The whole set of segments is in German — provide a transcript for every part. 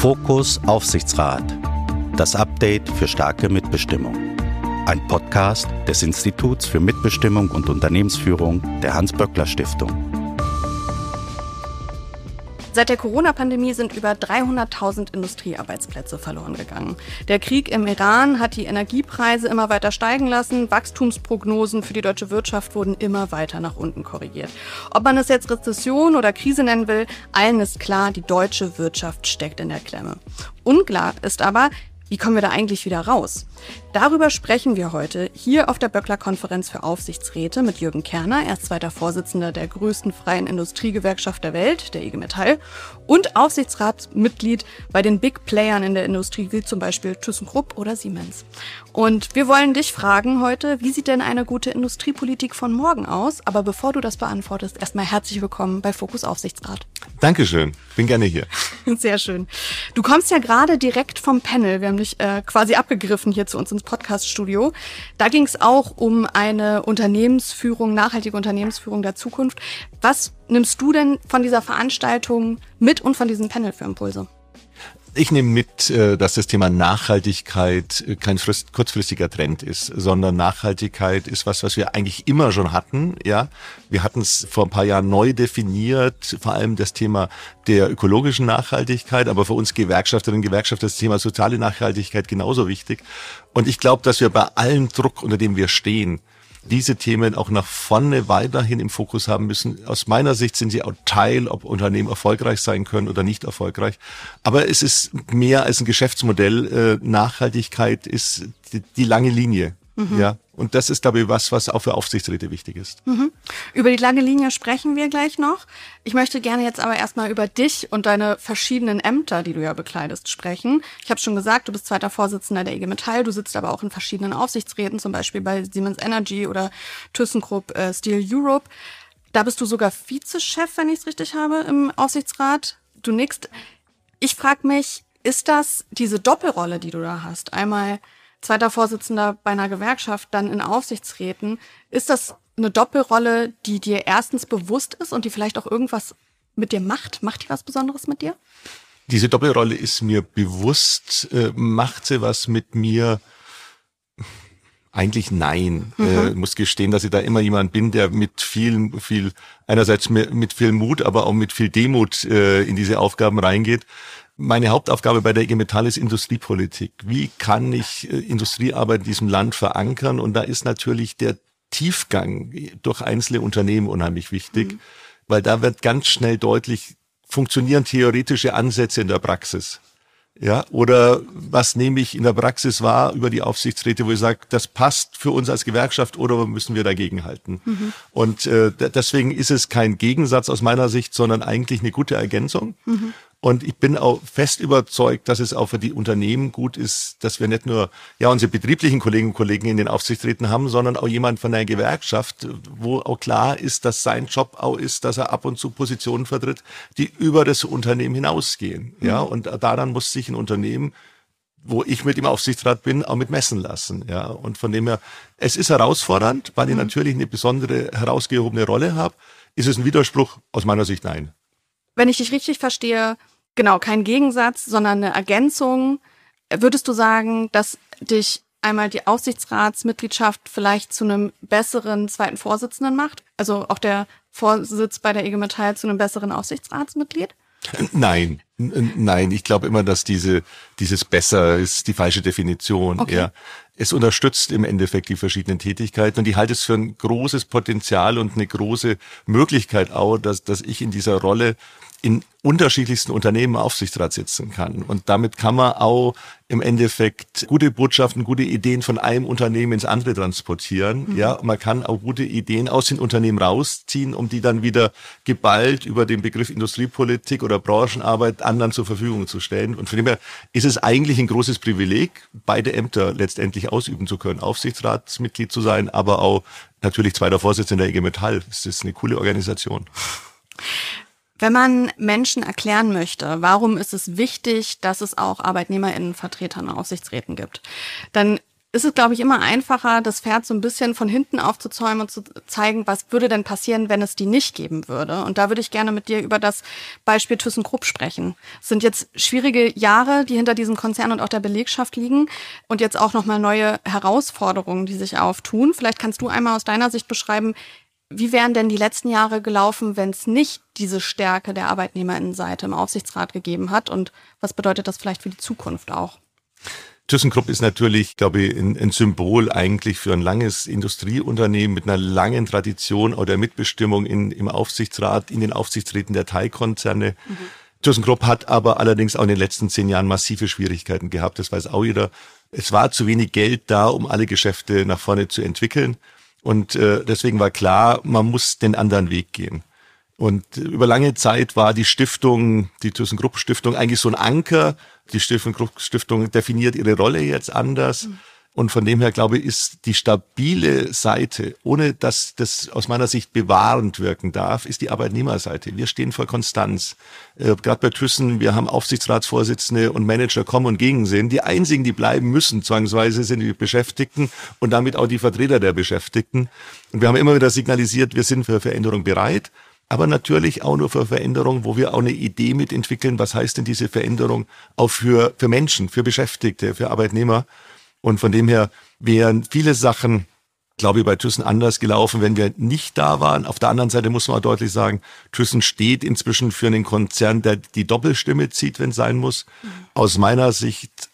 Fokus Aufsichtsrat. Das Update für starke Mitbestimmung. Ein Podcast des Instituts für Mitbestimmung und Unternehmensführung der Hans-Böckler-Stiftung. Seit der Corona-Pandemie sind über 300.000 Industriearbeitsplätze verloren gegangen. Der Krieg im Iran hat die Energiepreise immer weiter steigen lassen. Wachstumsprognosen für die deutsche Wirtschaft wurden immer weiter nach unten korrigiert. Ob man es jetzt Rezession oder Krise nennen will, allen ist klar, die deutsche Wirtschaft steckt in der Klemme. Unklar ist aber, wie kommen wir da eigentlich wieder raus? Darüber sprechen wir heute hier auf der Böckler-Konferenz für Aufsichtsräte mit Jürgen Kerner. Er ist zweiter Vorsitzender der größten freien Industriegewerkschaft der Welt, der IG Metall, und Aufsichtsratsmitglied bei den Big Playern in der Industrie, wie zum Beispiel ThyssenKrupp oder Siemens. Und wir wollen dich fragen heute, wie sieht denn eine gute Industriepolitik von morgen aus? Aber bevor du das beantwortest, erstmal herzlich willkommen bei Fokus Aufsichtsrat. Dankeschön, bin gerne hier. Sehr schön. Du kommst ja gerade direkt vom Panel. Wir haben dich quasi abgegriffen hier zu uns ins Podcast-Studio. Da ging es auch um eine Unternehmensführung, nachhaltige Unternehmensführung der Zukunft. Was nimmst du denn von dieser Veranstaltung mit und von diesem Panel für Impulse? Ich nehme mit, dass das Thema Nachhaltigkeit kein kurzfristiger Trend ist, sondern Nachhaltigkeit ist was wir eigentlich immer schon hatten. Ja, wir hatten es vor ein paar Jahren neu definiert, vor allem das Thema der ökologischen Nachhaltigkeit, aber für uns Gewerkschafterinnen und Gewerkschafter ist das Thema soziale Nachhaltigkeit genauso wichtig. Und ich glaube, dass wir bei allem Druck, unter dem wir stehen, diese Themen auch nach vorne weiterhin im Fokus haben müssen. Aus meiner Sicht sind sie auch Teil, ob Unternehmen erfolgreich sein können oder nicht erfolgreich. Aber es ist mehr als ein Geschäftsmodell. Nachhaltigkeit ist die lange Linie. Ja, und das ist, glaube ich, was auch für Aufsichtsräte wichtig ist. Über die lange Linie sprechen wir gleich noch. Ich möchte gerne jetzt aber erstmal über dich und deine verschiedenen Ämter, die du ja bekleidest, sprechen. Ich habe schon gesagt, du bist zweiter Vorsitzender der IG Metall, du sitzt aber auch in verschiedenen Aufsichtsräten, zum Beispiel bei Siemens Energy oder ThyssenKrupp Steel Europe. Da bist du sogar Vizechef, wenn ich es richtig habe, im Aufsichtsrat. Du nickst. Ich frage mich, ist das diese Doppelrolle, die du da hast? Einmal zweiter Vorsitzender bei einer Gewerkschaft, dann in Aufsichtsräten. Ist das eine Doppelrolle, die dir erstens bewusst ist und die vielleicht auch irgendwas mit dir macht? Macht die was Besonderes mit dir? Diese Doppelrolle ist mir bewusst. Macht sie was mit mir? Eigentlich nein. Ich muss gestehen, dass ich da immer jemand bin, der mit viel einerseits mit viel Mut, aber auch mit viel Demut in diese Aufgaben reingeht. Meine Hauptaufgabe bei der IG Metall ist Industriepolitik. Wie kann ich Industriearbeit in diesem Land verankern? Und da ist natürlich der Tiefgang durch einzelne Unternehmen unheimlich wichtig, weil da wird ganz schnell deutlich, funktionieren theoretische Ansätze in der Praxis. Ja, oder was nehme ich in der Praxis wahr über die Aufsichtsräte, wo ich sage, das passt für uns als Gewerkschaft oder müssen wir dagegen halten? Und deswegen ist es kein Gegensatz aus meiner Sicht, sondern eigentlich eine gute Ergänzung. Und ich bin auch fest überzeugt, dass es auch für die Unternehmen gut ist, dass wir nicht nur unsere betrieblichen Kolleginnen und Kollegen in den Aufsichtsräten haben, sondern auch jemand von der Gewerkschaft, wo auch klar ist, dass sein Job auch ist, dass er ab und zu Positionen vertritt, die über das Unternehmen hinausgehen. Ja, und daran muss sich ein Unternehmen, wo ich mit im Aufsichtsrat bin, auch mit messen lassen. Ja, und von dem her, es ist herausfordernd, weil ich natürlich eine besondere herausgehobene Rolle habe. Ist es ein Widerspruch? Aus meiner Sicht nein. Wenn ich dich richtig verstehe, genau, kein Gegensatz, sondern eine Ergänzung. Würdest du sagen, dass dich einmal die Aufsichtsratsmitgliedschaft vielleicht zu einem besseren zweiten Vorsitzenden macht? Also auch der Vorsitz bei der IG Metall zu einem besseren Aufsichtsratsmitglied? Nein, ich glaube immer, dass dieses besser ist die falsche Definition. Okay. Ja. Es unterstützt im Endeffekt die verschiedenen Tätigkeiten und ich halte es für ein großes Potenzial und eine große Möglichkeit auch, dass ich in dieser Rolle in unterschiedlichsten Unternehmen im Aufsichtsrat sitzen kann. Und damit kann man auch im Endeffekt gute Botschaften, gute Ideen von einem Unternehmen ins andere transportieren. Ja, man kann auch gute Ideen aus den Unternehmen rausziehen, um die dann wieder geballt über den Begriff Industriepolitik oder Branchenarbeit anderen zur Verfügung zu stellen. Und von dem her ist es eigentlich ein großes Privileg, beide Ämter letztendlich ausüben zu können, Aufsichtsratsmitglied zu sein, aber auch natürlich zweiter Vorsitzender der IG Metall. Das ist eine coole Organisation. Wenn man Menschen erklären möchte, warum ist es wichtig, dass es auch ArbeitnehmerInnenvertreter in Aufsichtsräten gibt, dann ist es, glaube ich, immer einfacher, das Pferd so ein bisschen von hinten aufzuzäumen und zu zeigen, was würde denn passieren, wenn es die nicht geben würde. Und da würde ich gerne mit dir über das Beispiel ThyssenKrupp sprechen. Es sind jetzt schwierige Jahre, die hinter diesem Konzern und auch der Belegschaft liegen und jetzt auch nochmal neue Herausforderungen, die sich auftun. Vielleicht kannst du einmal aus deiner Sicht beschreiben, wie wären denn die letzten Jahre gelaufen, wenn es nicht diese Stärke der Arbeitnehmerinnenseite im Aufsichtsrat gegeben hat? Und was bedeutet das vielleicht für die Zukunft auch? ThyssenKrupp ist natürlich, glaube ich, ein Symbol eigentlich für ein langes Industrieunternehmen mit einer langen Tradition oder Mitbestimmung im Aufsichtsrat, in den Aufsichtsräten der Teilkonzerne. ThyssenKrupp hat aber allerdings auch in den letzten 10 Jahren massive Schwierigkeiten gehabt. Das weiß auch jeder. Es war zu wenig Geld da, um alle Geschäfte nach vorne zu entwickeln. Und deswegen war klar, man muss den anderen Weg gehen. Und über lange Zeit war die Stiftung, die ThyssenKrupp-Stiftung, eigentlich so ein Anker. Die ThyssenKrupp-Stiftung definiert ihre Rolle jetzt anders. Und von dem her, glaube ich, ist die stabile Seite, ohne dass das aus meiner Sicht bewahrend wirken darf, ist die Arbeitnehmerseite. Wir stehen vor Konstanz. Gerade bei Thyssen, wir haben Aufsichtsratsvorsitzende und Manager kommen und gehen sehen. Die einzigen, die bleiben müssen, zwangsweise, sind die Beschäftigten und damit auch die Vertreter der Beschäftigten. Und wir haben immer wieder signalisiert, wir sind für Veränderung bereit. Aber natürlich auch nur für Veränderung, wo wir auch eine Idee mitentwickeln, was heißt denn diese Veränderung auch für Menschen, für Beschäftigte, für Arbeitnehmer. Und von dem her wären viele Sachen, glaube ich, bei Thyssen anders gelaufen, wenn wir nicht da waren. Auf der anderen Seite muss man auch deutlich sagen, Thyssen steht inzwischen für einen Konzern, der die Doppelstimme zieht, wenn es sein muss. Aus meiner Sicht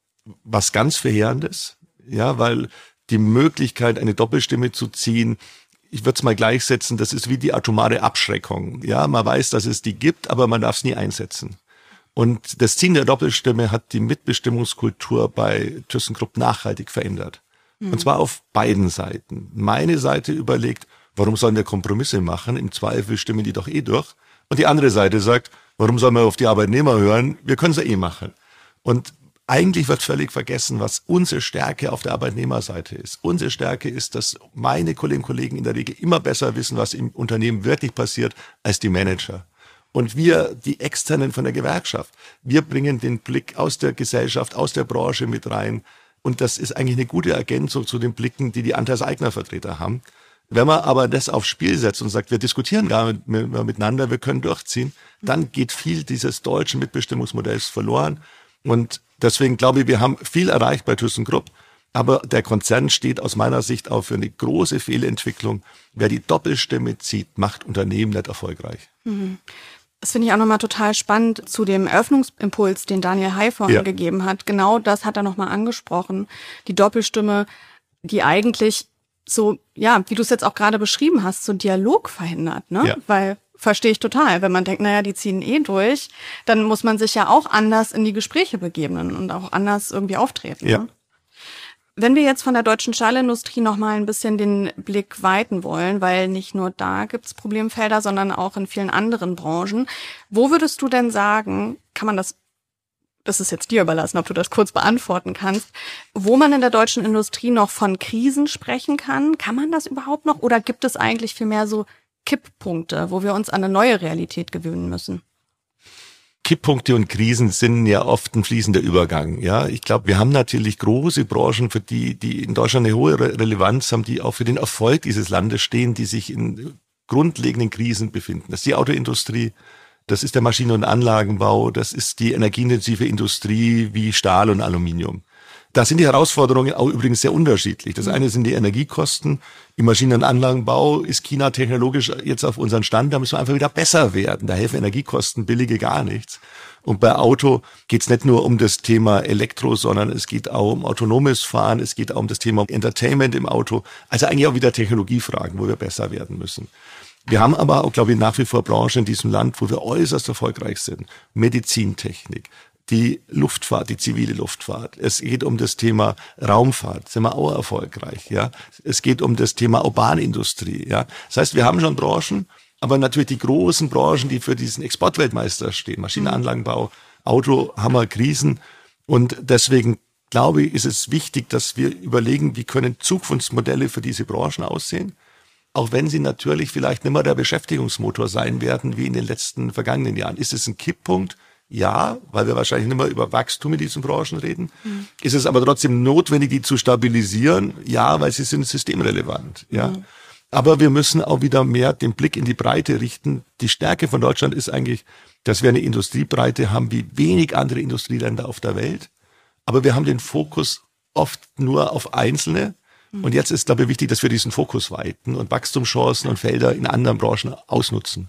was ganz Verheerendes, ja, weil die Möglichkeit, eine Doppelstimme zu ziehen, ich würde es mal gleichsetzen, das ist wie die atomare Abschreckung. Ja, man weiß, dass es die gibt, aber man darf es nie einsetzen. Und das Ziehen der Doppelstimme hat die Mitbestimmungskultur bei ThyssenKrupp nachhaltig verändert. Und zwar auf beiden Seiten. Meine Seite überlegt, warum sollen wir Kompromisse machen? Im Zweifel stimmen die doch eh durch. Und die andere Seite sagt, warum sollen wir auf die Arbeitnehmer hören? Wir können es ja eh machen. Und eigentlich wird völlig vergessen, was unsere Stärke auf der Arbeitnehmerseite ist. Unsere Stärke ist, dass meine Kolleginnen und Kollegen in der Regel immer besser wissen, was im Unternehmen wirklich passiert, als die Manager. Und wir, die Externen von der Gewerkschaft, wir bringen den Blick aus der Gesellschaft, aus der Branche mit rein. Und das ist eigentlich eine gute Ergänzung zu den Blicken, die die Anteilseignervertreter haben. Wenn man aber das aufs Spiel setzt und sagt, wir diskutieren gar nicht miteinander, wir können durchziehen, dann geht viel dieses deutschen Mitbestimmungsmodells verloren. Und deswegen glaube ich, wir haben viel erreicht bei ThyssenKrupp, aber der Konzern steht aus meiner Sicht auch für eine große Fehlentwicklung. Wer die Doppelstimme zieht, macht Unternehmen nicht erfolgreich. Das finde ich auch nochmal total spannend zu dem Eröffnungsimpuls, den Daniel Hay vorhin gegeben hat. Genau das hat er nochmal angesprochen. Die Doppelstimme, die eigentlich so, ja, wie du es jetzt auch gerade beschrieben hast, so Dialog verhindert, ne? Ja. Weil verstehe ich total. Wenn man denkt, naja, die ziehen eh durch, dann muss man sich ja auch anders in die Gespräche begeben und auch anders irgendwie auftreten. Ja. Ne? Wenn wir jetzt von der deutschen Stahlindustrie noch mal ein bisschen den Blick weiten wollen, weil nicht nur da gibt's Problemfelder, sondern auch in vielen anderen Branchen. Wo würdest du denn sagen, kann man das ist jetzt dir überlassen, ob du das kurz beantworten kannst, wo man in der deutschen Industrie noch von Krisen sprechen kann? Kann man das überhaupt noch? Oder gibt es eigentlich vielmehr so Kipppunkte, wo wir uns an eine neue Realität gewöhnen müssen? Kipppunkte und Krisen sind ja oft ein fließender Übergang. Ja, ich glaube, wir haben natürlich große Branchen, für die in Deutschland eine hohe Relevanz haben, die auch für den Erfolg dieses Landes stehen, die sich in grundlegenden Krisen befinden. Das ist die Autoindustrie, das ist der Maschinen- und Anlagenbau, das ist die energieintensive Industrie wie Stahl und Aluminium. Da sind die Herausforderungen auch übrigens sehr unterschiedlich. Das eine sind die Energiekosten. Im Maschinen- und Anlagenbau ist China technologisch jetzt auf unseren Stand. Da müssen wir einfach wieder besser werden. Da helfen Energiekosten billige gar nichts. Und bei Auto geht es nicht nur um das Thema Elektro, sondern es geht auch um autonomes Fahren. Es geht auch um das Thema Entertainment im Auto. Also eigentlich auch wieder Technologiefragen, wo wir besser werden müssen. Wir haben aber auch, glaube ich, nach wie vor Branchen in diesem Land, wo wir äußerst erfolgreich sind. Medizintechnik. Die Luftfahrt, die zivile Luftfahrt. Es geht um das Thema Raumfahrt, sind wir auch erfolgreich, ja. Es geht um das Thema Urbanindustrie, ja. Das heißt, wir haben schon Branchen, aber natürlich die großen Branchen, die für diesen Exportweltmeister stehen, Maschinenanlagenbau, Auto, haben wir Krisen. Und deswegen glaube ich, ist es wichtig, dass wir überlegen, wie können Zukunftsmodelle für diese Branchen aussehen. Auch wenn sie natürlich vielleicht nicht mehr der Beschäftigungsmotor sein werden, wie in den letzten vergangenen Jahren. Ist es ein Kipppunkt? Ja, weil wir wahrscheinlich nicht mehr über Wachstum in diesen Branchen reden. Ist es aber trotzdem notwendig, die zu stabilisieren? Ja, weil sie sind systemrelevant. Ja. Aber wir müssen auch wieder mehr den Blick in die Breite richten. Die Stärke von Deutschland ist eigentlich, dass wir eine Industriebreite haben wie wenig andere Industrieländer auf der Welt. Aber wir haben den Fokus oft nur auf Einzelne. Und jetzt ist, glaube ich, wichtig, dass wir diesen Fokus weiten und Wachstumschancen und Felder in anderen Branchen ausnutzen.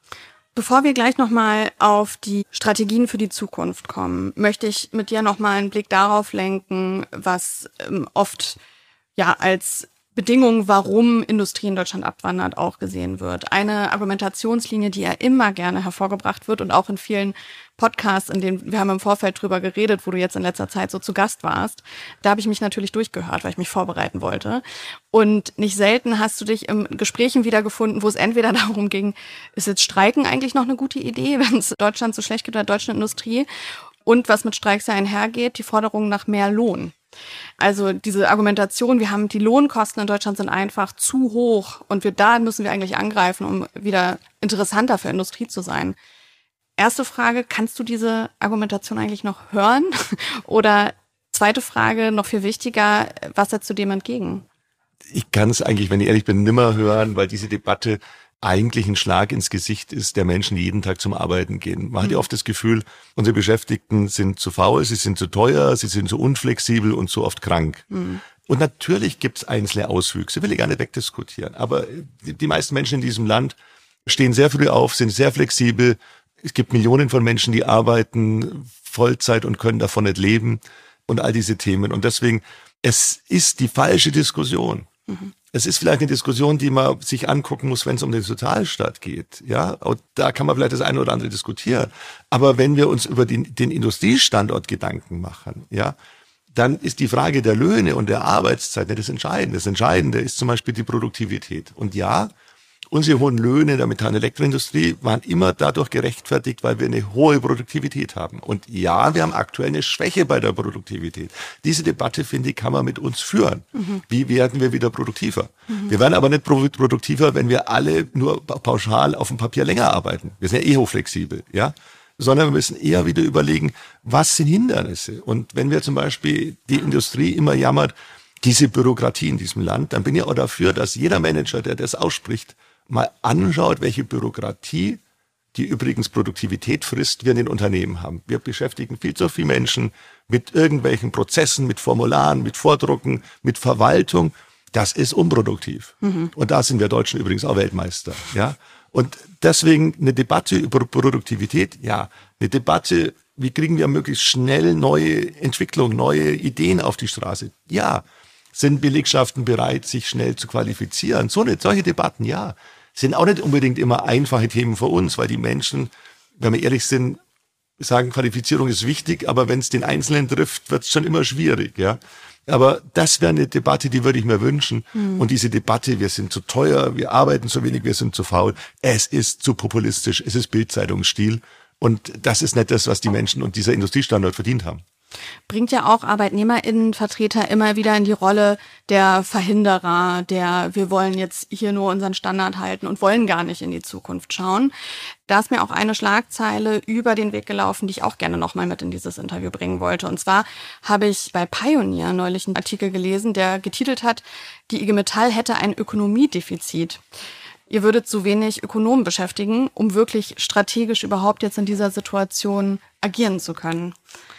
Bevor wir gleich nochmal auf die Strategien für die Zukunft kommen, möchte ich mit dir nochmal einen Blick darauf lenken, was oft ja als Bedingung, warum Industrie in Deutschland abwandert, auch gesehen wird. Eine Argumentationslinie, die ja immer gerne hervorgebracht wird und auch in vielen Podcasts, in denen wir haben im Vorfeld drüber geredet, wo du jetzt in letzter Zeit so zu Gast warst. Da habe ich mich natürlich durchgehört, weil ich mich vorbereiten wollte. Und nicht selten hast du dich in Gesprächen wiedergefunden, wo es entweder darum ging, ist jetzt Streiken eigentlich noch eine gute Idee, wenn es Deutschland so schlecht geht oder der deutschen Industrie? Und was mit Streiks ja einhergeht, die Forderung nach mehr Lohn. Also diese Argumentation, wir haben die Lohnkosten in Deutschland sind einfach zu hoch und da müssen wir eigentlich angreifen, um wieder interessanter für Industrie zu sein. Erste Frage, kannst du diese Argumentation eigentlich noch hören? Oder zweite Frage, noch viel wichtiger, was setzt du dem entgegen? Ich kann es eigentlich, wenn ich ehrlich bin, nimmer hören, weil diese Debatte eigentlich ein Schlag ins Gesicht ist, der Menschen, die jeden Tag zum Arbeiten gehen. Man hat ja oft das Gefühl, unsere Beschäftigten sind zu faul, sie sind zu teuer, sie sind zu unflexibel und zu oft krank. Und natürlich gibt es einzelne Auswüchse, will ich gar nicht wegdiskutieren. Aber die meisten Menschen in diesem Land stehen sehr früh auf, sind sehr flexibel. Es gibt Millionen von Menschen, die arbeiten Vollzeit und können davon nicht leben und all diese Themen. Und deswegen, es ist die falsche Diskussion. Es ist vielleicht eine Diskussion, die man sich angucken muss, wenn es um den Sozialstaat geht. Ja, und da kann man vielleicht das eine oder andere diskutieren. Aber wenn wir uns über den Industriestandort Gedanken machen, ja, dann ist die Frage der Löhne und der Arbeitszeit nicht das Entscheidende. Das Entscheidende ist zum Beispiel die Produktivität. Und ja, unsere hohen Löhne in der Metall- und Elektroindustrie waren immer dadurch gerechtfertigt, weil wir eine hohe Produktivität haben. Und ja, wir haben aktuell eine Schwäche bei der Produktivität. Diese Debatte, finde ich, kann man mit uns führen. Wie werden wir wieder produktiver? Wir werden aber nicht produktiver, wenn wir alle nur pauschal auf dem Papier länger arbeiten. Wir sind ja hochflexibel, ja? Sondern wir müssen eher wieder überlegen, was sind Hindernisse? Und wenn wir zum Beispiel die Industrie immer jammert, diese Bürokratie in diesem Land, dann bin ich auch dafür, dass jeder Manager, der das ausspricht, mal anschaut, welche Bürokratie, die übrigens Produktivität frisst, wir in den Unternehmen haben. Wir beschäftigen viel zu viele Menschen mit irgendwelchen Prozessen, mit Formularen, mit Vordrucken, mit Verwaltung. Das ist unproduktiv. Und da sind wir Deutschen übrigens auch Weltmeister. Ja? Und deswegen eine Debatte über Produktivität, ja, eine Debatte, wie kriegen wir möglichst schnell neue Entwicklungen, neue Ideen auf die Straße? Ja. Sind Belegschaften bereit, sich schnell zu qualifizieren? Solche Debatten, ja. Sind auch nicht unbedingt immer einfache Themen für uns, weil die Menschen, wenn wir ehrlich sind, sagen, Qualifizierung ist wichtig, aber wenn es den Einzelnen trifft, wird es schon immer schwierig, ja. Aber das wäre eine Debatte, die würde ich mir wünschen. Und diese Debatte, wir sind zu teuer, wir arbeiten zu wenig, wir sind zu faul, es ist zu populistisch, es ist Bildzeitungsstil. Und das ist nicht das, was die Menschen und dieser Industriestandort verdient haben. Bringt ja auch ArbeitnehmerInnenvertreter immer wieder in die Rolle der Verhinderer, wir wollen jetzt hier nur unseren Standard halten und wollen gar nicht in die Zukunft schauen. Da ist mir auch eine Schlagzeile über den Weg gelaufen, die ich auch gerne nochmal mit in dieses Interview bringen wollte. Und zwar habe ich bei Pioneer neulich einen Artikel gelesen, der getitelt hat, die IG Metall hätte ein Ökonomiedefizit. Ihr würdet zu wenig Ökonomen beschäftigen, um wirklich strategisch überhaupt jetzt in dieser Situation agieren zu können.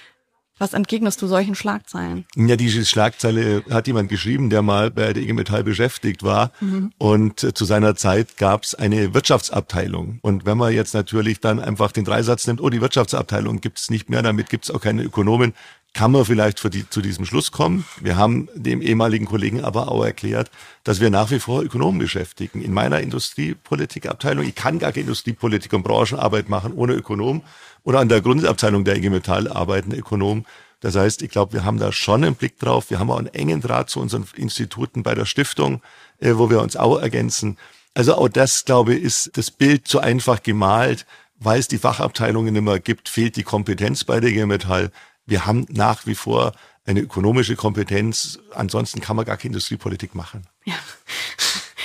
Was entgegnest du solchen Schlagzeilen? Ja, diese Schlagzeile hat jemand geschrieben, der mal bei der IG Metall beschäftigt war. Und zu seiner Zeit gab es eine Wirtschaftsabteilung. Und wenn man jetzt natürlich dann einfach den Dreisatz nimmt, die Wirtschaftsabteilung gibt es nicht mehr, damit gibt es auch keine Ökonomen, kann man vielleicht zu diesem Schluss kommen. Wir haben dem ehemaligen Kollegen aber auch erklärt, dass wir nach wie vor Ökonomen beschäftigen. In meiner Industriepolitikabteilung, ich kann gar keine Industriepolitik und Branchenarbeit machen ohne Ökonom. Oder an der Grundabteilung der IG Metall arbeiten Ökonomen. Das heißt, ich glaube, wir haben da schon einen Blick drauf. Wir haben auch einen engen Draht zu unseren Instituten bei der Stiftung, wo wir uns auch ergänzen. Also auch das, glaube ich, ist das Bild zu einfach gemalt. Weil es die Fachabteilungen nicht mehr gibt, fehlt die Kompetenz bei der IG Metall. Wir haben nach wie vor eine ökonomische Kompetenz. Ansonsten kann man gar keine Industriepolitik machen. Ja.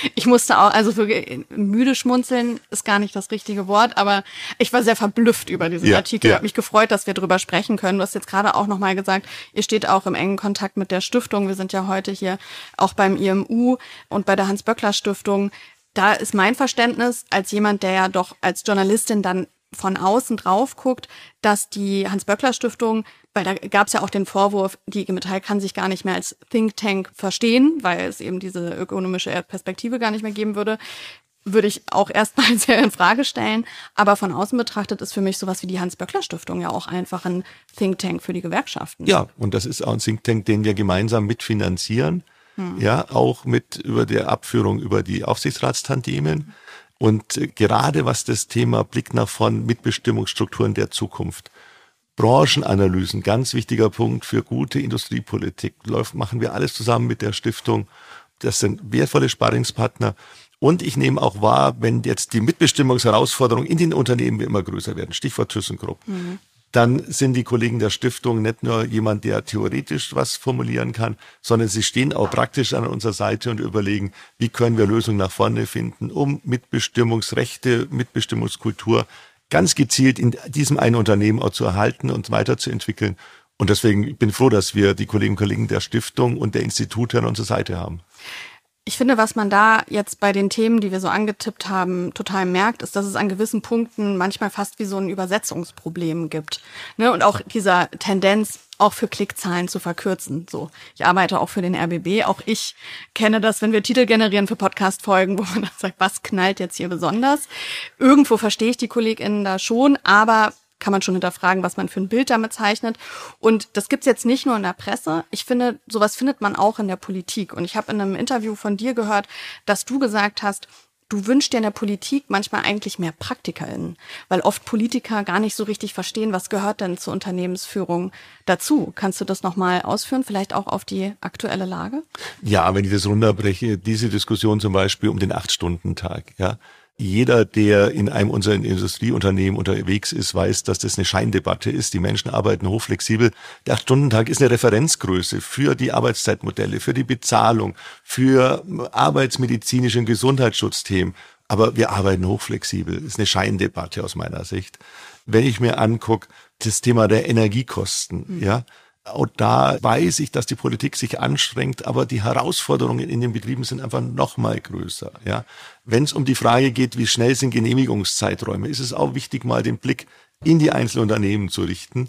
Ich musste auch, also müde schmunzeln ist gar nicht das richtige Wort, aber ich war sehr verblüfft über diesen Artikel. Ich habe mich gefreut, dass wir drüber sprechen können. Du hast jetzt gerade auch nochmal gesagt, ihr steht auch im engen Kontakt mit der Stiftung. Wir sind ja heute hier auch beim IMU und bei der Hans-Böckler-Stiftung. Da ist mein Verständnis als jemand, der ja doch als Journalistin dann von außen drauf guckt, dass die Hans-Böckler-Stiftung, weil da gab es ja auch den Vorwurf, die IG Metall kann sich gar nicht mehr als Think Tank verstehen, weil es eben diese ökonomische Perspektive gar nicht mehr geben würde ich auch erstmal sehr in Frage stellen. Aber von außen betrachtet ist für mich sowas wie die Hans-Böckler-Stiftung ja auch einfach ein Think Tank für die Gewerkschaften. Ja, und das ist auch ein Think Tank, den wir gemeinsam mitfinanzieren, ja, auch mit über der Abführung über die Aufsichtsratstantimen. Und gerade was das Thema Blick nach vorn, Mitbestimmungsstrukturen der Zukunft, Branchenanalysen, ganz wichtiger Punkt für gute Industriepolitik, machen wir alles zusammen mit der Stiftung. Das sind wertvolle Sparringspartner. Und ich nehme auch wahr, wenn jetzt die Mitbestimmungsherausforderungen in den Unternehmen immer größer werden, Stichwort ThyssenKrupp, dann sind die Kollegen der Stiftung nicht nur jemand, der theoretisch was formulieren kann, sondern sie stehen auch praktisch an unserer Seite und überlegen, wie können wir Lösungen nach vorne finden, um Mitbestimmungsrechte, Mitbestimmungskultur ganz gezielt in diesem einen Unternehmen auch zu erhalten und weiterzuentwickeln. Und deswegen bin ich froh, dass wir die Kolleginnen und Kollegen der Stiftung und der Institute an unserer Seite haben. Ich finde, was man da jetzt bei den Themen, die wir so angetippt haben, total merkt, ist, dass es an gewissen Punkten manchmal fast wie so ein Übersetzungsproblem gibt. Ne? Und auch dieser Tendenz, auch für Klickzahlen zu verkürzen. So, ich arbeite auch für den RBB. Auch ich kenne das, wenn wir Titel generieren für Podcast-Folgen, wo man dann sagt, was knallt jetzt hier besonders? Irgendwo verstehe ich die KollegInnen da schon, aber kann man schon hinterfragen, was man für ein Bild damit zeichnet. Und das gibt's jetzt nicht nur in der Presse. Ich finde, sowas findet man auch in der Politik. Und ich habe in einem Interview von dir gehört, dass du gesagt hast, du wünschst dir in der Politik manchmal eigentlich mehr PraktikerInnen, weil oft Politiker gar nicht so richtig verstehen, was gehört denn zur Unternehmensführung dazu. Kannst du das nochmal ausführen, vielleicht auch auf die aktuelle Lage? Ja, wenn ich das runterbreche, diese Diskussion zum Beispiel um den 8-Stunden-Tag, ja. Jeder, der in einem unserer Industrieunternehmen unterwegs ist, weiß, dass das eine Scheindebatte ist. Die Menschen arbeiten hochflexibel. Der 8-Stunden-Tag ist eine Referenzgröße für die Arbeitszeitmodelle, für die Bezahlung, für arbeitsmedizinische und Gesundheitsschutzthemen. Aber wir arbeiten hochflexibel. Das ist eine Scheindebatte aus meiner Sicht. Wenn ich mir angucke, das Thema der Energiekosten, ja. Auch da weiß ich, dass die Politik sich anstrengt, aber die Herausforderungen in den Betrieben sind einfach noch mal größer. Ja, wenn es um die Frage geht, wie schnell sind Genehmigungszeiträume, ist es auch wichtig, mal den Blick in die einzelnen Unternehmen zu richten.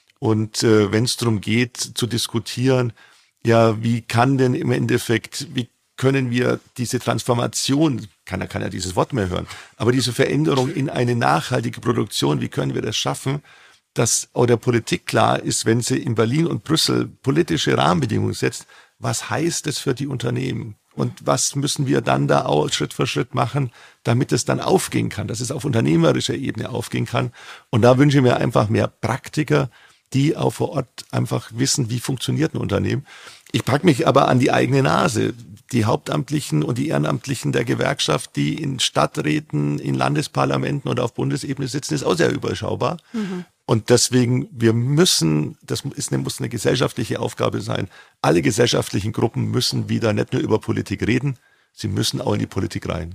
Und wenn es darum geht, zu diskutieren, ja, wie kann denn im Endeffekt, wie können wir diese Transformation, keiner kann ja dieses Wort mehr hören, aber diese Veränderung in eine nachhaltige Produktion, wie können wir das schaffen, dass auch der Politik klar ist, wenn sie in Berlin und Brüssel politische Rahmenbedingungen setzt, was heißt es für die Unternehmen? Und was müssen wir dann da auch Schritt für Schritt machen, damit es dann aufgehen kann, dass es auf unternehmerischer Ebene aufgehen kann? Und da wünsche ich mir einfach mehr Praktiker, die auch vor Ort einfach wissen, wie funktioniert ein Unternehmen. Ich packe mich aber an die eigene Nase. Die Hauptamtlichen und die Ehrenamtlichen der Gewerkschaft, die in Stadträten, in Landesparlamenten oder auf Bundesebene sitzen, ist auch sehr überschaubar. Und deswegen, muss eine gesellschaftliche Aufgabe sein. Alle gesellschaftlichen Gruppen müssen wieder nicht nur über Politik reden, sie müssen auch in die Politik rein.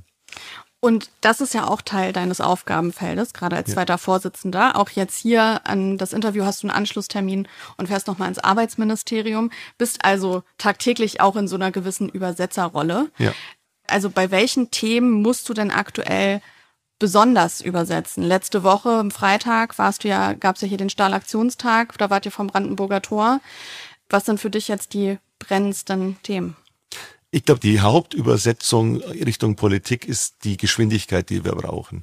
Und das ist ja auch Teil deines Aufgabenfeldes, gerade als zweiter Vorsitzender. Auch jetzt hier an das Interview hast du einen Anschlusstermin und fährst nochmal ins Arbeitsministerium, bist also tagtäglich auch in so einer gewissen Übersetzerrolle. Ja. Also bei welchen Themen musst du denn aktuell besonders übersetzen? Letzte Woche, am Freitag, gab's ja hier den Stahlaktionstag, da wart ihr vom Brandenburger Tor. Was sind für dich jetzt die brennendsten Themen? Ich glaube, die Hauptübersetzung Richtung Politik ist die Geschwindigkeit, die wir brauchen.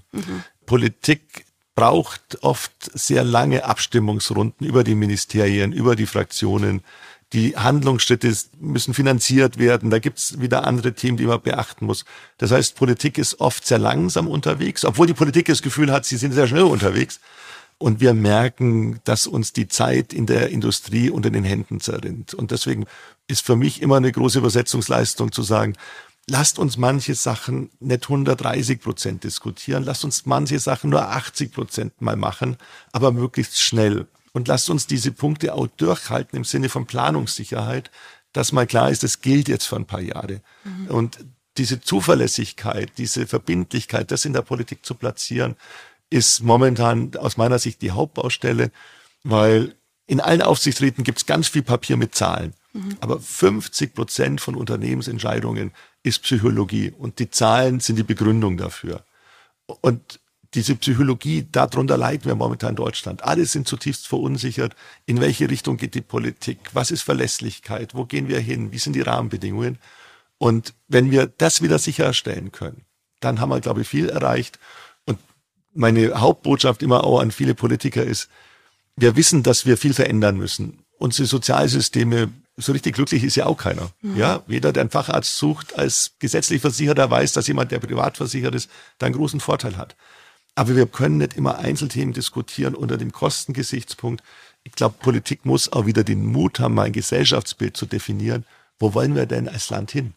Politik braucht oft sehr lange Abstimmungsrunden über die Ministerien, über die Fraktionen. Die Handlungsschritte müssen finanziert werden. Da gibt's wieder andere Themen, die man beachten muss. Das heißt, Politik ist oft sehr langsam unterwegs, obwohl die Politik das Gefühl hat, sie sind sehr schnell unterwegs. Und wir merken, dass uns die Zeit in der Industrie unter den Händen zerrinnt. Und deswegen ist für mich immer eine große Übersetzungsleistung zu sagen, lasst uns manche Sachen nicht 130% diskutieren, lasst uns manche Sachen nur 80% mal machen, aber möglichst schnell. Und lasst uns diese Punkte auch durchhalten im Sinne von Planungssicherheit, dass mal klar ist, das gilt jetzt für ein paar Jahre. Und diese Zuverlässigkeit, diese Verbindlichkeit, das in der Politik zu platzieren, ist momentan aus meiner Sicht die Hauptbaustelle, weil in allen Aufsichtsräten gibt es ganz viel Papier mit Zahlen. Aber 50% von Unternehmensentscheidungen ist Psychologie und die Zahlen sind die Begründung dafür. Und diese Psychologie, darunter leiden wir momentan in Deutschland. Alle sind zutiefst verunsichert. In welche Richtung geht die Politik? Was ist Verlässlichkeit? Wo gehen wir hin? Wie sind die Rahmenbedingungen? Und wenn wir das wieder sicherstellen können, dann haben wir, glaube ich, viel erreicht. Und meine Hauptbotschaft immer auch an viele Politiker ist, wir wissen, dass wir viel verändern müssen. Unsere Sozialsysteme, so richtig glücklich ist ja auch keiner. Ja, jeder, der einen Facharzt sucht, als gesetzlich Versicherter weiß, dass jemand, der privat versichert ist, da einen großen Vorteil hat. Aber wir können nicht immer Einzelthemen diskutieren unter dem Kostengesichtspunkt. Ich glaube, Politik muss auch wieder den Mut haben, mal ein Gesellschaftsbild zu definieren. Wo wollen wir denn als Land hin?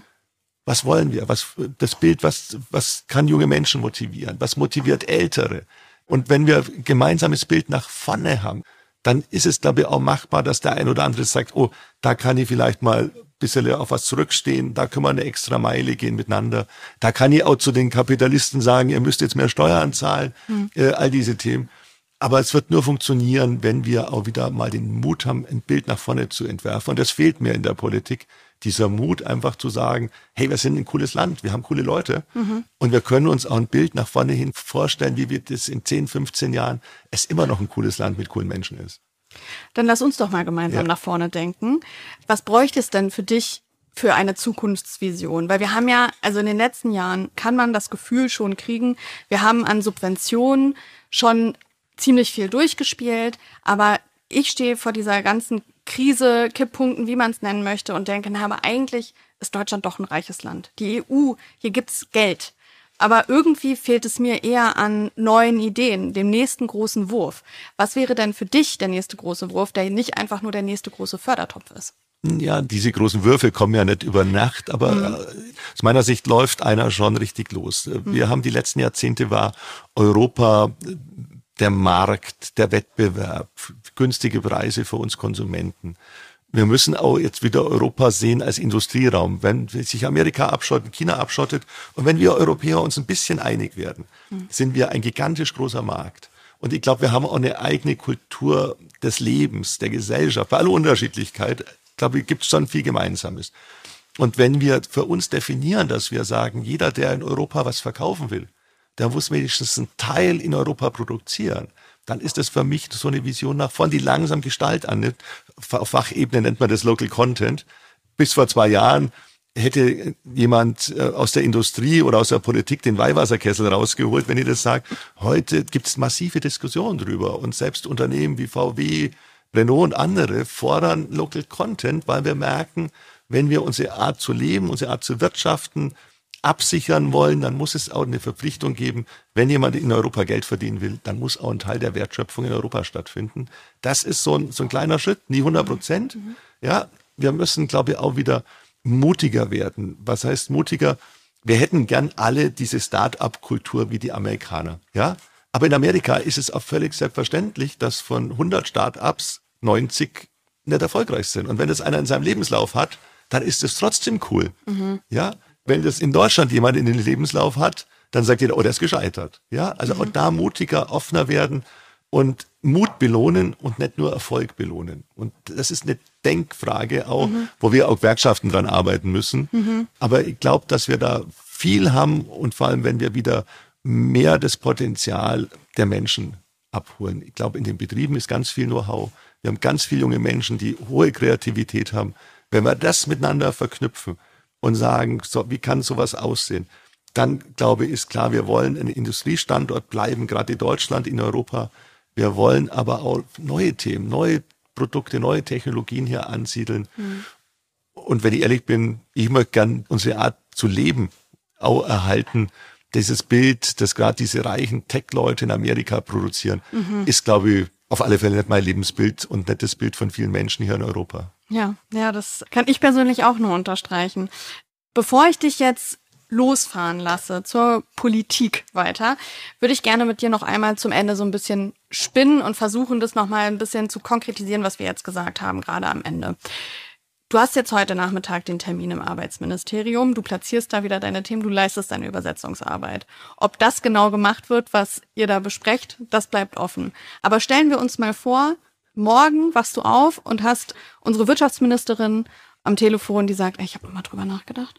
Was wollen wir? Das Bild, was kann junge Menschen motivieren? Was motiviert Ältere? Und wenn wir ein gemeinsames Bild nach vorne haben, dann ist es, glaube ich, auch machbar, dass der ein oder andere sagt, oh, da kann ich vielleicht mal ein bisschen auf was zurückstehen, da können wir eine extra Meile gehen miteinander. Da kann ich auch zu den Kapitalisten sagen, ihr müsst jetzt mehr Steuern zahlen, all diese Themen. Aber es wird nur funktionieren, wenn wir auch wieder mal den Mut haben, ein Bild nach vorne zu entwerfen. Und das fehlt mir in der Politik, dieser Mut einfach zu sagen, hey, wir sind ein cooles Land, wir haben coole Leute und wir können uns auch ein Bild nach vorne hin vorstellen, wie wir das in 10, 15 Jahren es immer noch ein cooles Land mit coolen Menschen ist. Dann lass uns doch mal gemeinsam nach vorne denken. Was bräuchte es denn für dich für eine Zukunftsvision? Weil wir haben ja, also in den letzten Jahren kann man das Gefühl schon kriegen, wir haben an Subventionen schon ziemlich viel durchgespielt, aber ich stehe vor dieser ganzen Krise, Kipppunkten, wie man es nennen möchte, und denke, na, aber eigentlich ist Deutschland doch ein reiches Land. Die EU, hier gibt's Geld. Aber irgendwie fehlt es mir eher an neuen Ideen, dem nächsten großen Wurf. Was wäre denn für dich der nächste große Wurf, der nicht einfach nur der nächste große Fördertopf ist? Ja, diese großen Würfe kommen ja nicht über Nacht, aber aus meiner Sicht läuft einer schon richtig los. Wir haben die letzten Jahrzehnte war Europa der Markt, der Wettbewerb, günstige Preise für uns Konsumenten. Wir müssen auch jetzt wieder Europa sehen als Industrieraum. Wenn sich Amerika abschottet, China abschottet und wenn wir Europäer uns ein bisschen einig werden, sind wir ein gigantisch großer Markt. Und ich glaube, wir haben auch eine eigene Kultur des Lebens, der Gesellschaft. Bei aller Unterschiedlichkeit, glaube ich, gibt es schon viel Gemeinsames. Und wenn wir für uns definieren, dass wir sagen, jeder, der in Europa was verkaufen will, der muss wenigstens einen Teil in Europa produzieren. Dann ist das für mich so eine Vision nach vorn, die langsam Gestalt annimmt. Auf Fachebene nennt man das Local Content. Bis vor 2 Jahren hätte jemand aus der Industrie oder aus der Politik den Weihwasserkessel rausgeholt, wenn ich das sage. Heute gibt es massive Diskussionen drüber. Und selbst Unternehmen wie VW, Renault und andere fordern Local Content, weil wir merken, wenn wir unsere Art zu leben, unsere Art zu wirtschaften, absichern wollen, dann muss es auch eine Verpflichtung geben, wenn jemand in Europa Geld verdienen will, dann muss auch ein Teil der Wertschöpfung in Europa stattfinden. Das ist so ein kleiner Schritt, nie 100%. Ja, wir müssen, glaube ich, auch wieder mutiger werden. Was heißt mutiger? Wir hätten gern alle diese Start-up-Kultur wie die Amerikaner. Ja, aber in Amerika ist es auch völlig selbstverständlich, dass von 100 Start-ups 90 nicht erfolgreich sind. Und wenn das einer in seinem Lebenslauf hat, dann ist es trotzdem cool. Ja. Wenn das in Deutschland jemand in den Lebenslauf hat, dann sagt jeder, oh, der ist gescheitert. Ja, also auch da mutiger, offener werden und Mut belohnen und nicht nur Erfolg belohnen. Und das ist eine Denkfrage auch, wo wir auch Gewerkschaften dran arbeiten müssen. Aber ich glaube, dass wir da viel haben und vor allem, wenn wir wieder mehr das Potenzial der Menschen abholen. Ich glaube, in den Betrieben ist ganz viel Know-how. Wir haben ganz viele junge Menschen, die hohe Kreativität haben. Wenn wir das miteinander verknüpfen und sagen, so, wie kann sowas aussehen? Dann, glaube ich, ist klar, wir wollen ein Industriestandort bleiben, gerade in Deutschland, in Europa. Wir wollen aber auch neue Themen, neue Produkte, neue Technologien hier ansiedeln. Und wenn ich ehrlich bin, ich möchte gern unsere Art zu leben auch erhalten. Dieses Bild, das gerade diese reichen Tech-Leute in Amerika produzieren, ist, glaube ich, auf alle Fälle nicht mein Lebensbild und nicht das Bild von vielen Menschen hier in Europa. Ja, das kann ich persönlich auch nur unterstreichen. Bevor ich dich jetzt losfahren lasse zur Politik weiter, würde ich gerne mit dir noch einmal zum Ende so ein bisschen spinnen und versuchen, das nochmal ein bisschen zu konkretisieren, was wir jetzt gesagt haben, gerade am Ende. Du hast jetzt heute Nachmittag den Termin im Arbeitsministerium. Du platzierst da wieder deine Themen, du leistest deine Übersetzungsarbeit. Ob das genau gemacht wird, was ihr da besprecht, das bleibt offen. Aber stellen wir uns mal vor, morgen wachst du auf und hast unsere Wirtschaftsministerin am Telefon, die sagt, ich habe mal drüber nachgedacht.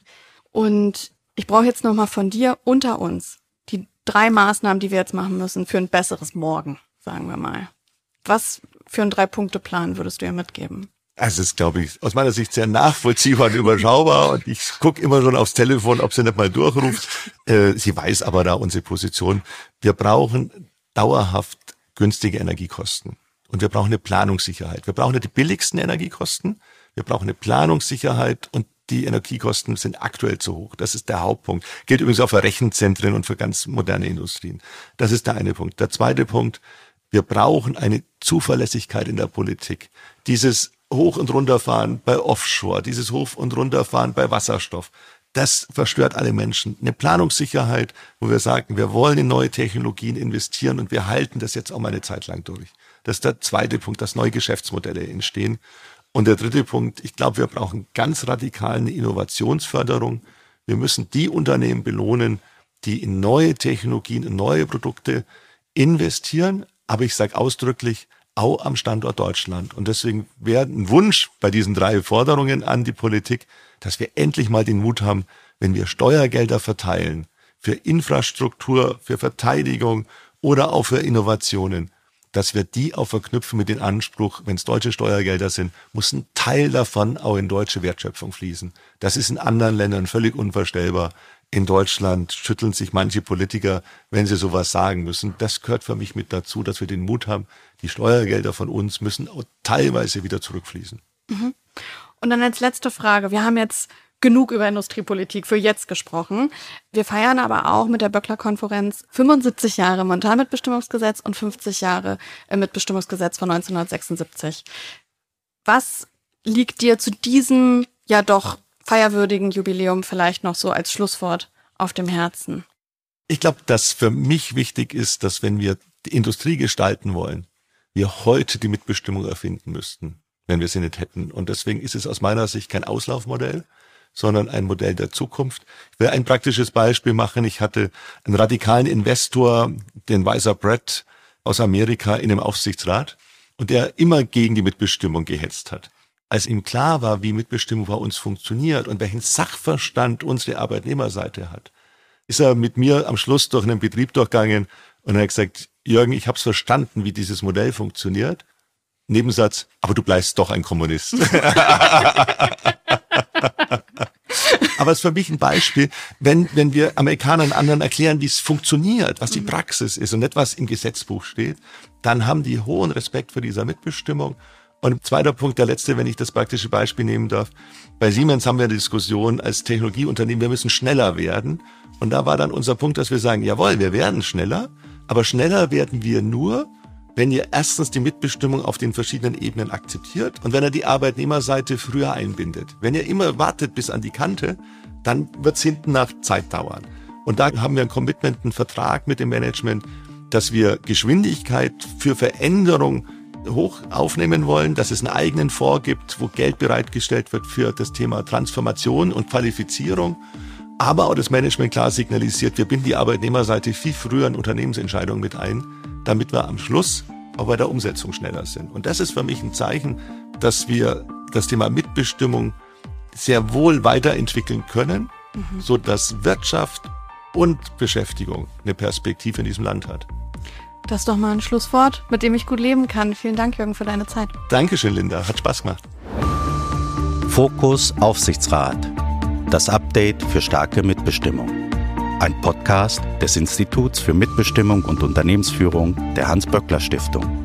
Und ich brauche jetzt nochmal von dir unter uns die 3 Maßnahmen, die wir jetzt machen müssen für ein besseres Morgen, sagen wir mal. Was für einen 3-Punkte-Plan würdest du ihr mitgeben? Also es ist, glaube ich, aus meiner Sicht sehr nachvollziehbar und überschaubar. Und ich gucke immer schon aufs Telefon, ob sie nicht mal durchruft. Sie weiß aber da unsere Position. Wir brauchen dauerhaft günstige Energiekosten. Und wir brauchen eine Planungssicherheit. Wir brauchen nicht die billigsten Energiekosten. Wir brauchen eine Planungssicherheit und die Energiekosten sind aktuell zu hoch. Das ist der Hauptpunkt. Gilt übrigens auch für Rechenzentren und für ganz moderne Industrien. Das ist der eine Punkt. Der zweite Punkt, wir brauchen eine Zuverlässigkeit in der Politik. Dieses Hoch- und Runterfahren bei Offshore, dieses Hoch- und Runterfahren bei Wasserstoff, das verstört alle Menschen. Eine Planungssicherheit, wo wir sagen, wir wollen in neue Technologien investieren und wir halten das jetzt auch mal eine Zeit lang durch. Das ist der zweite Punkt, dass neue Geschäftsmodelle entstehen. Und der dritte Punkt, ich glaube, wir brauchen ganz radikal eine Innovationsförderung. Wir müssen die Unternehmen belohnen, die in neue Technologien, in neue Produkte investieren. Aber ich sage ausdrücklich, auch am Standort Deutschland. Und deswegen wäre ein Wunsch bei diesen 3 Forderungen an die Politik, dass wir endlich mal den Mut haben, wenn wir Steuergelder verteilen, für Infrastruktur, für Verteidigung oder auch für Innovationen, dass wir die auch verknüpfen mit dem Anspruch, wenn es deutsche Steuergelder sind, muss ein Teil davon auch in deutsche Wertschöpfung fließen. Das ist in anderen Ländern völlig unvorstellbar. In Deutschland schütteln sich manche Politiker, wenn sie sowas sagen müssen. Das gehört für mich mit dazu, dass wir den Mut haben, die Steuergelder von uns müssen auch teilweise wieder zurückfließen. Mhm. Und dann als letzte Frage. Wir haben jetzt genug über Industriepolitik für jetzt gesprochen. Wir feiern aber auch mit der Böckler-Konferenz 75 Jahre Montanmitbestimmungsgesetz und 50 Jahre Mitbestimmungsgesetz von 1976. Was liegt dir zu diesem ja doch feierwürdigen Jubiläum vielleicht noch so als Schlusswort auf dem Herzen? Ich glaube, dass für mich wichtig ist, dass wenn wir die Industrie gestalten wollen, wir heute die Mitbestimmung erfinden müssten, wenn wir sie nicht hätten. Und deswegen ist es aus meiner Sicht kein Auslaufmodell, sondern ein Modell der Zukunft. Ich will ein praktisches Beispiel machen. Ich hatte einen radikalen Investor, den Weiser Brett aus Amerika, in dem Aufsichtsrat und der immer gegen die Mitbestimmung gehetzt hat. Als ihm klar war, wie Mitbestimmung bei uns funktioniert und welchen Sachverstand unsere Arbeitnehmerseite hat, ist er mit mir am Schluss durch einen Betrieb durchgegangen und er hat gesagt, Jürgen, ich habe es verstanden, wie dieses Modell funktioniert. Nebensatz, aber du bleibst doch ein Kommunist. Aber es ist für mich ein Beispiel, wenn wir Amerikanern und anderen erklären, wie es funktioniert, was die Praxis ist und nicht, was im Gesetzbuch steht, dann haben die hohen Respekt für diese Mitbestimmung. Und zweiter Punkt, der letzte, wenn ich das praktische Beispiel nehmen darf. Bei Siemens haben wir eine Diskussion als Technologieunternehmen, wir müssen schneller werden. Und da war dann unser Punkt, dass wir sagen, jawohl, wir werden schneller, aber schneller werden wir nur, wenn ihr erstens die Mitbestimmung auf den verschiedenen Ebenen akzeptiert und wenn ihr die Arbeitnehmerseite früher einbindet. Wenn ihr immer wartet bis an die Kante, dann wird es hinten nach Zeit dauern. Und da haben wir ein Commitment, einen Vertrag mit dem Management, dass wir Geschwindigkeit für Veränderung hoch aufnehmen wollen, dass es einen eigenen Fonds gibt, wo Geld bereitgestellt wird für das Thema Transformation und Qualifizierung. Aber auch das Management klar signalisiert, wir binden die Arbeitnehmerseite viel früher in Unternehmensentscheidungen mit ein, damit wir am Schluss auch bei der Umsetzung schneller sind. Und das ist für mich ein Zeichen, dass wir das Thema Mitbestimmung sehr wohl weiterentwickeln können, so dass Wirtschaft und Beschäftigung eine Perspektive in diesem Land hat. Das ist doch mal ein Schlusswort, mit dem ich gut leben kann. Vielen Dank, Jürgen, für deine Zeit. Dankeschön, Linda. Hat Spaß gemacht. Fokus Aufsichtsrat. Das Update für starke Mitbestimmung. Ein Podcast des Instituts für Mitbestimmung und Unternehmensführung der Hans-Böckler-Stiftung.